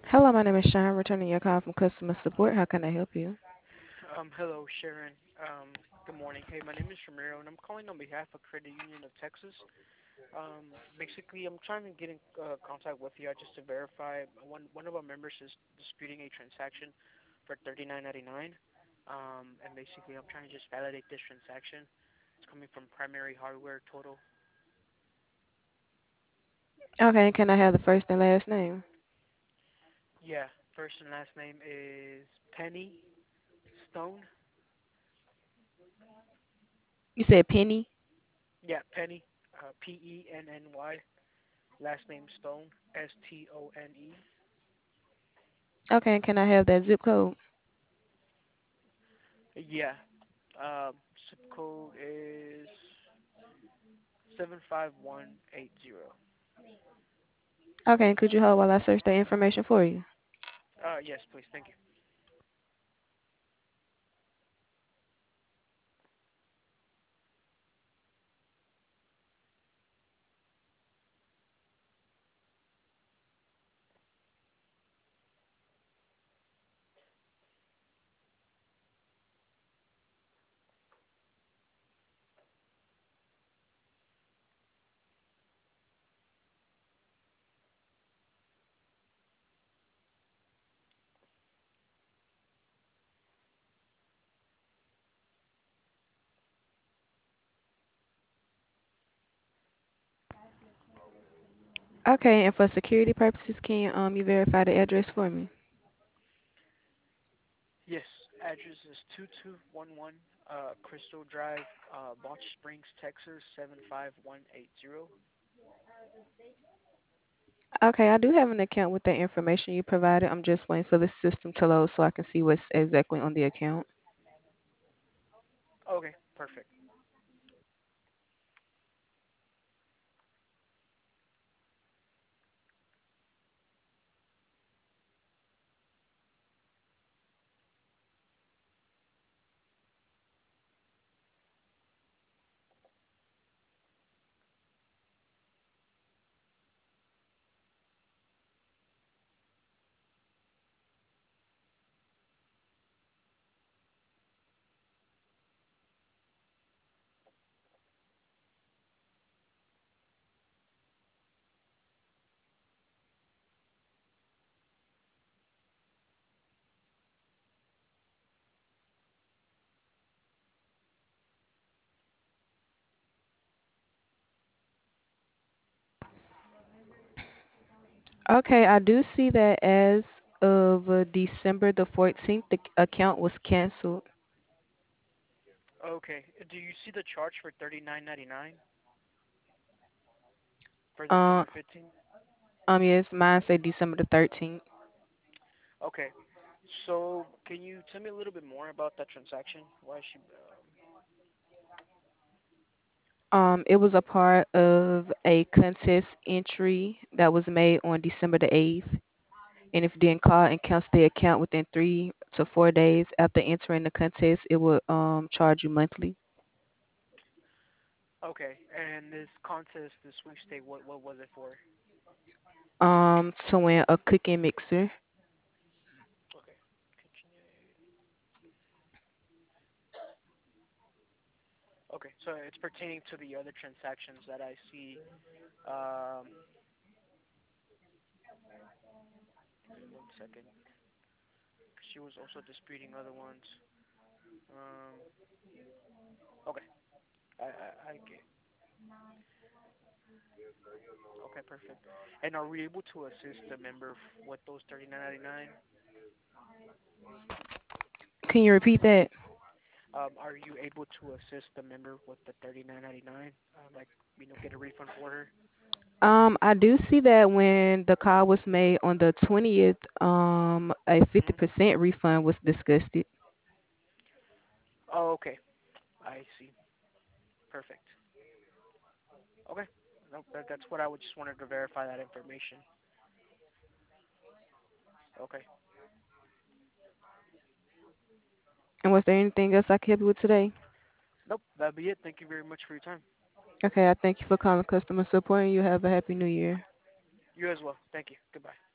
Hello, my name is Sean, returning your call from customer support. How can I help you? Hello, Sharon. Good morning. Hey, my name is Ramiro, and I'm calling on behalf of Credit Union of Texas. Basically, I'm trying to get in contact with you just to verify one of our members is disputing a transaction for $39.99. And basically, I'm trying to just validate this transaction. It's coming from Primary Hardware Total. Okay, can I have the first and last name? Yeah, first and last name is Penny Stone. You said Penny? Yeah, Penny, Penny. Last name Stone, Stone. Okay, and can I have that zip code? Yeah. Zip code is 75180. Okay, and could you hold while I search that information for you? Yes, please. Thank you. Okay, and for security purposes, can you verify the address for me? Yes, address is 2211 Crystal Drive, Balch Springs, Texas 75180. Okay, I do have an account with the information you provided. I'm just waiting for the system to load so I can see what's exactly on the account. Okay, perfect. Okay, I do see that as of December the 14th, the account was canceled. Okay, do you see the charge for 39.99 for Uh, December 15th? yes, mine say December the 13th. Okay, so can you tell me a little bit more about that transaction? Why she? It was a part of a contest entry that was made on December the 8th. And if you didn't call and cancel the account within 3 to 4 days after entering the contest, it would charge you monthly. Okay, and this contest, this sweepstake, what was it for? To win a cooking mixer. Okay, KitchenAid. Okay, so it's pertaining to the other transactions that I see. Um, Give me 1 second. She was also disputing other ones. Um, okay, I get. Okay, perfect. And are we able to assist the member with those 39.99? Can you repeat that? Are you able to assist the member with the 39.99? Like, get a refund for her? I do see that when the call was made on the 20th, a Hmm. 50% refund was discussed. Oh, okay. I see. Perfect. Okay. Nope, that's what I would just wanted to verify that information. Okay. And was there anything else I could help you with today? Nope, that'd be it. Thank you very much for your time. Okay, I thank you for calling customer support and you have a happy new year. You as well. Thank you. Goodbye.